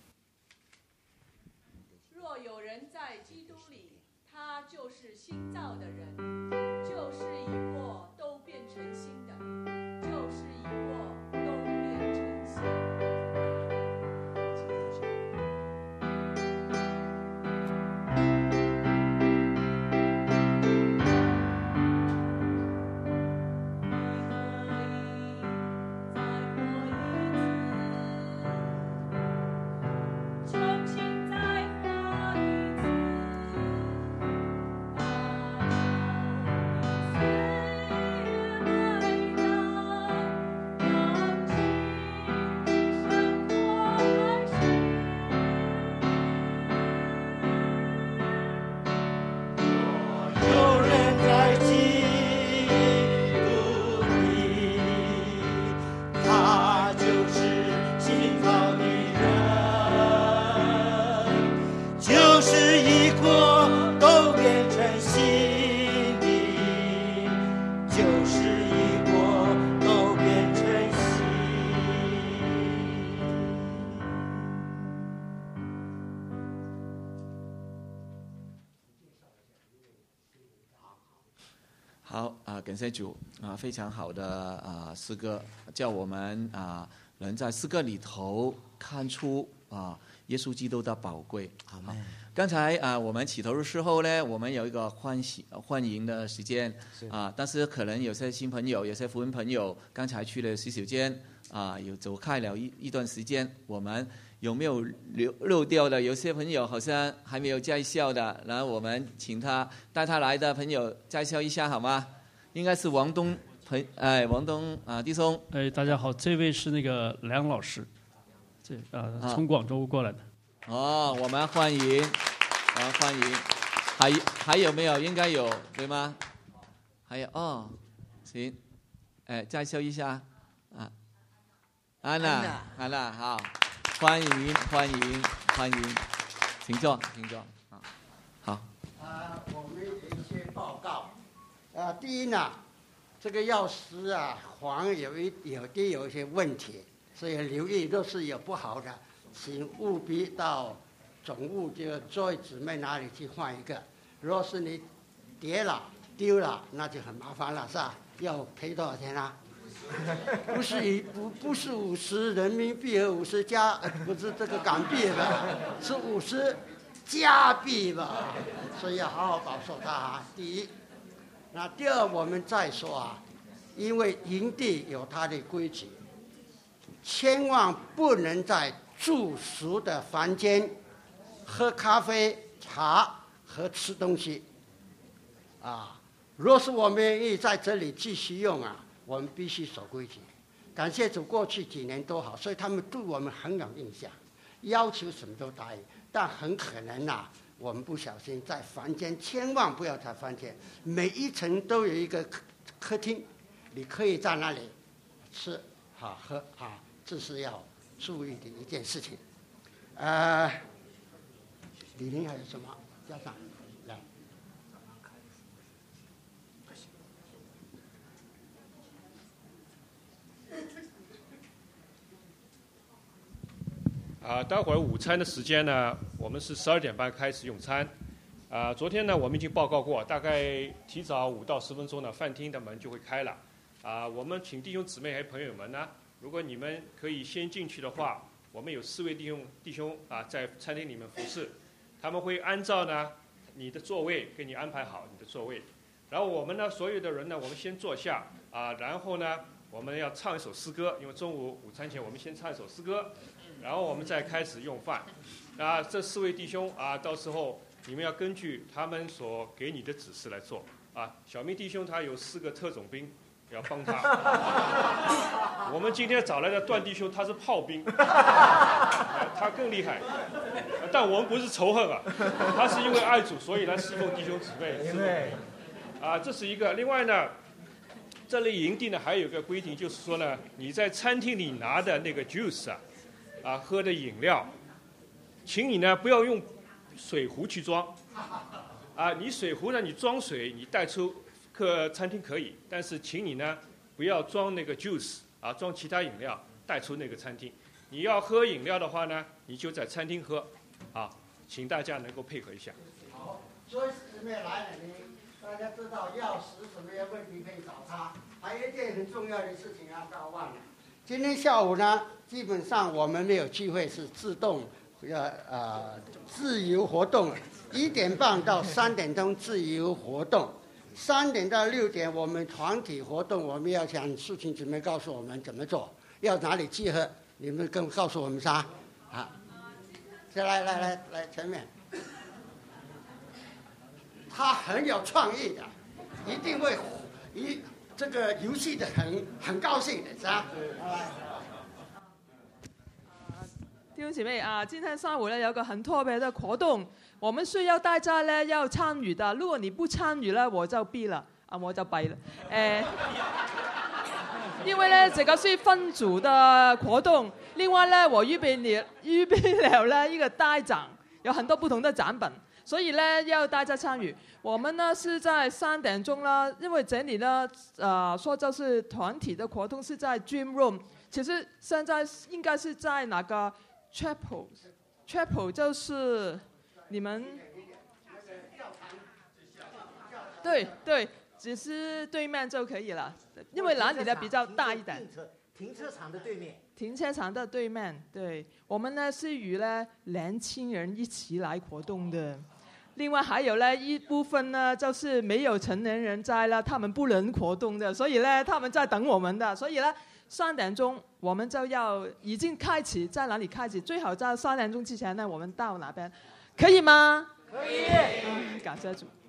若有人在基督里，他就是新造的人，旧事已过，都变成新的；旧事已过，都变成新的。 好啊，感谢主啊，非常好的啊诗歌，叫我们啊能在诗歌里头看出啊耶稣基督的宝贵。好吗？刚才啊我们起头的时候呢，我们有一个欢喜欢迎的时间啊，但是可能有些新朋友、有些福音朋友刚才去了洗手间啊，有走开了一一段时间，我们有没有漏漏掉的？有些朋友好像还没有介绍的，然后我们请他带他来的朋友介绍一下好吗？应该是王东朋哎，王东啊弟兄。 哎，大家好，这位是那个梁老师，这啊从广州过来的。 哦，我们欢迎，我们欢迎。还还有没有？应该有对吗？还有哦，行，哎，介绍一下啊，安娜，安娜好。欢迎欢迎欢迎，请坐请坐啊，好。 啊，我们有一些报告。啊，第一呢，这个药师啊，黄有一有的有一些问题，所以留意，若是有不好的，请务必到总务这个作为姊妹那里去换一个。若是你跌了丢了，那就很麻烦了，是吧？要赔多少钱啊？不是一不不是五十人民币和五十加，不是这个港币吧？是五十加币吧？所以要好好保守它啊。第一，那第二我们再说啊，因为营地有它的规矩，千万不能在住宿的房间喝咖啡、茶和吃东西啊。若是我们愿意在这里继续用啊， 我们必须守规矩。感谢主，过去几年都好，所以他们对我们很有印象，要求什么都答应。但很可能呐、啊，我们不小心在房间，千万不要在房间，每一层都有一个客客厅，你可以在那里吃好喝好，这是要注意的一件事情。呃，李玲还有什么？家长来。 啊，待会儿午餐的时间呢，我们是十二点半开始用餐。啊，昨天呢我们已经报告过，大概提早五到十分钟呢，饭厅的门就会开了。啊，我们请弟兄姊妹还有朋友们呢，如果你们可以先进去的话，我们有四位弟兄弟兄啊在餐厅里面服侍，他们会按照呢你的座位给你安排好你的座位，然后我们呢所有的人呢，我们先坐下啊，然后呢我们要唱一首诗歌，因为中午午餐前我们先唱一首诗歌。然后我们再开始用饭，啊，这四位弟兄啊，到时候你们要根据他们所给你的指示来做啊。小明弟兄他有四个特种兵要帮他，我们今天找来的段弟兄他是炮兵，啊、他更厉害，但我们不是仇恨啊，他是因为爱主所以来侍奉弟兄姊妹。啊，这是一个。另外呢，这类营地呢还有一个规定，就是说呢，你在餐厅里拿的那个 juice 啊。啊，喝的饮料，请你呢不要用水壶去装，啊，你水壶呢你装水你带出客餐厅可以，但是请你呢不要装那个 juice 啊，装其他饮料带出那个餐厅。你要喝饮料的话呢，你就在餐厅喝，啊，请大家能够配合一下。 好，所以姊妹来了呢，大家知道要食什么问题可以找他。还有一件很重要的事情啊，不要忘了。今天下午呢，基本上我们没有聚会，是自动呃呃自由活动，一点半到三点钟自由活动，三点到六点我们团体活动，我们要向素琴姊妹告诉我们怎么做，要哪里集合，你们跟告诉我们啥啊？来来来来来前面，他很有创意的，一定会一。这个游戏的很很高兴的是吧？ 弟兄姐妹啊，今天上午呢有個很特別的活動，我們需要大家呢要參與的。如果你不參與呢，我就弊了啊，我就弊了。誒，因為呢這個是分組的活動，另外呢我預備了預備了呢一個大獎，有很多不同的獎品。所以呢，要大家參與。我們呢是在三點鐘啦，因為這裡呢，呃，說就是團體的活動是在 Dream Room。其實現在應該是在那個 Chapel，Chapel 就是你們對對，只是對面就可以了，因為那裡呢比較大一點。 停車場的對面。 停車場的對面，對，我們呢是與呢年輕人一起來活動的。另外還有呢一部分呢，就是沒有成年人在了，他們不能活動的，所以呢他們在等我們的。所以呢三點鐘我們就要已經開始，在哪裡開始？最好在三點鐘之前呢，我們到那邊，可以嗎？ 可以。 嗯，感謝主。